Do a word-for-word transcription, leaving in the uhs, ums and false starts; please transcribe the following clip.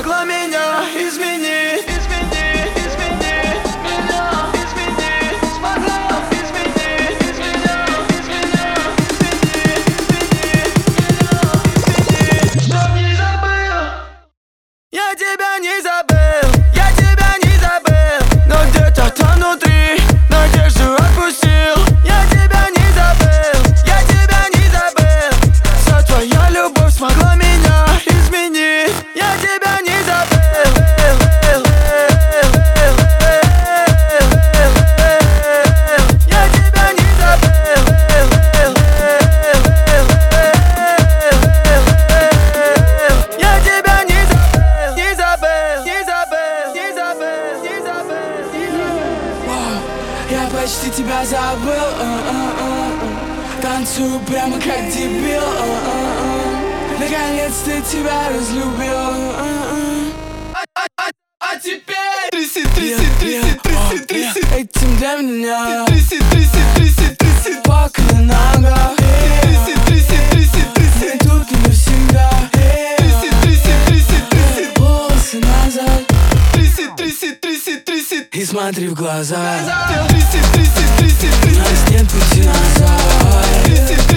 смогла меня изменить. Измени, измени меня, измени, смогла изменить. Изменя, изменя, измени, измени, измени, чтоб не забыл. Я тебя не забыл, я тебя не забыл, но где-то там внутри надежду отпустил. Я тебя не забыл, я тебя не забыл, вся твоя любовь смогла меня изменить. Я тебя не забыл, я тебя не забыл, я тебя не забыл, не забыл, не забыл, не забыл, не забыл, не забыл. Вау, я почти тебя забыл, а -а -а -а. Танцую прямо как дебил, а -а -а. Наконец-то тебя разлюбил, а -а. А, а, а, а теперь Тряси, тряси, тряси, тряси, тряси. Этим для меня тряси, тряси, тряси, тряси, пока на ногах. тряси, тряси, тряси, тряси, Мы тут и навсегда. тряси, тряси, тряси, тряси, Волосы назад тряси, тряси, тряси, тряси, и смотри в глаза. тряси, тряси, тряси, У тряси, нас нет пути назад. тряси,